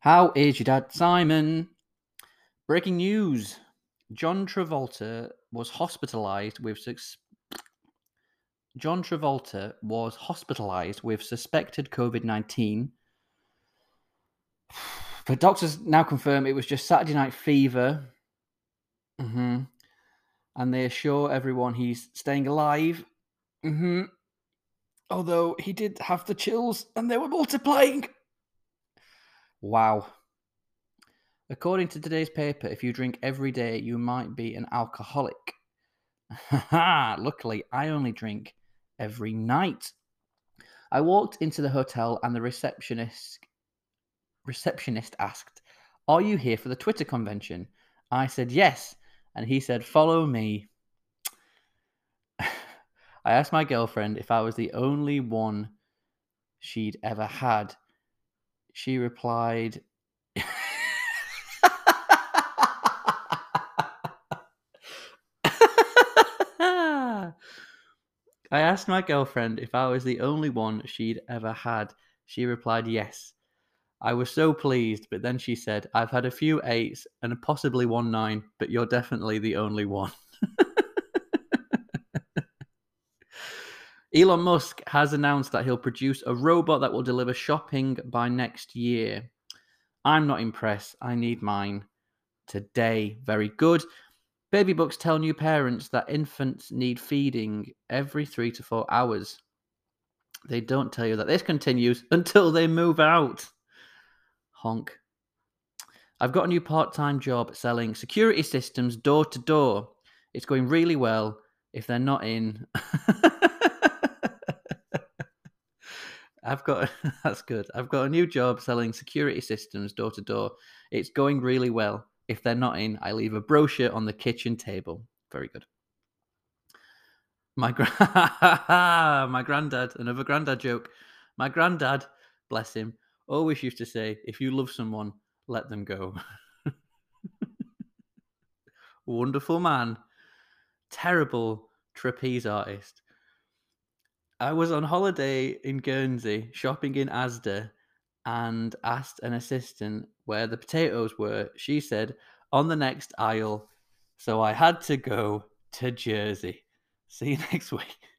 How is your dad, Simon? Breaking news. John Travolta was hospitalized with suspected COVID-19. But doctors now confirm it was just Saturday night fever. hmm And they assure everyone he's staying alive. hmm Although he did have the chills and they were multiplying. Wow. According to today's paper, if you drink every day, you might be an alcoholic. Luckily, I only drink every night. I walked into the hotel and the receptionist asked, "Are you here for the Twitter convention?" I said yes, and he said, "Follow me." I asked my girlfriend if I was the only one she'd ever had. She replied, I asked my girlfriend if I was the only one she'd ever had. She replied yes. I was so pleased, but then she said, "I've had a few eights and possibly one nine, but you're definitely the only one." Elon Musk has announced that he'll produce a robot that will deliver shopping by next year. I'm not impressed. I need mine today. Very good. Baby books tell new parents that infants need feeding every 3 to 4 hours. They don't tell you that this continues until they move out. Honk. I've got a new part-time job selling security systems door to door. It's going really well. If they're not in, I've got that's good. I've got a new job selling security systems door to door. It's going really well. If they're not in, I leave a brochure on the kitchen table. Very good. My granddad, another granddad joke. My granddad, bless him, always used to say, "If you love someone, let them go." Wonderful man. Terrible trapeze artist. I was on holiday in Guernsey, shopping in Asda, and asked an assistant where the potatoes were. She said, "On the next aisle." So I had to go to Jersey. See you next week.